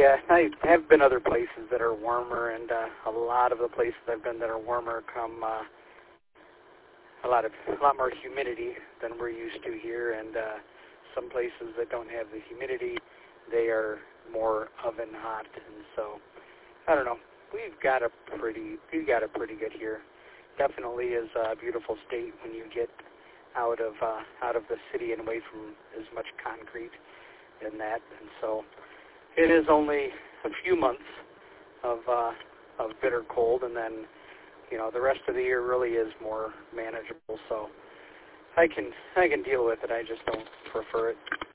Yeah, I have been other places that are warmer, and a lot of the places I've been that are warmer come a lot more humidity than we're used to here, and some places that don't have the humidity, they are more oven hot, and so I don't know. We've got a pretty good here. Definitely is a beautiful state when you get out of the city and away from as much concrete and that, and so it is only a few months of bitter cold, and then the rest of the year really is more manageable. So I can deal with it. I just don't prefer it.